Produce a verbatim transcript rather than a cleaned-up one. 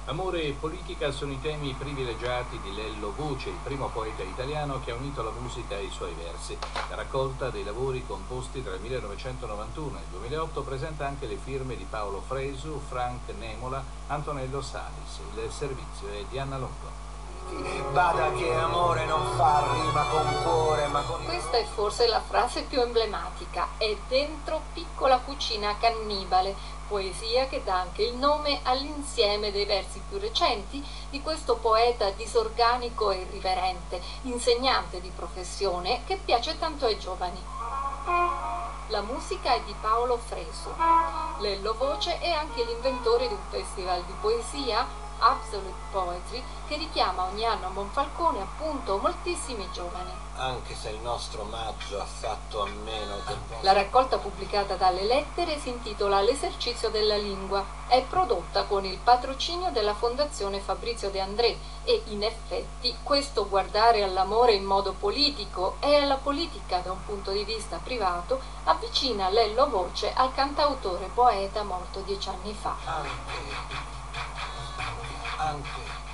Amore e politica sono i temi privilegiati di Lello Voce, il primo poeta italiano che ha unito la musica ai suoi versi. La raccolta dei lavori composti tra il millenovecentonovantuno e il duemilaotto presenta anche le firme di Paolo Fresu, Frank Nemola, Antonello Salis. Il servizio è di Anna Longo. Bada che amore non fa rima con cuore, ma con... Questa è forse la frase più emblematica. È dentro piccola cucina cannibale, poesia che dà anche il nome all'insieme dei versi più recenti di questo poeta disorganico e irriverente, insegnante di professione che piace tanto ai giovani. La musica è di Paolo Fresu. Lello Voce è anche l'inventore di un festival di poesia, Absolute Poetry, che richiama ogni anno a Monfalcone appunto moltissimi giovani. Anche se il nostro maggio ha fatto a meno del... La raccolta pubblicata dalle Lettere si intitola L'esercizio della lingua. È prodotta con il patrocinio della Fondazione Fabrizio De André e in effetti questo guardare all'amore in modo politico e alla politica da un punto di vista privato avvicina Lello Voce al cantautore poeta morto dieci anni fa. Anche... anche...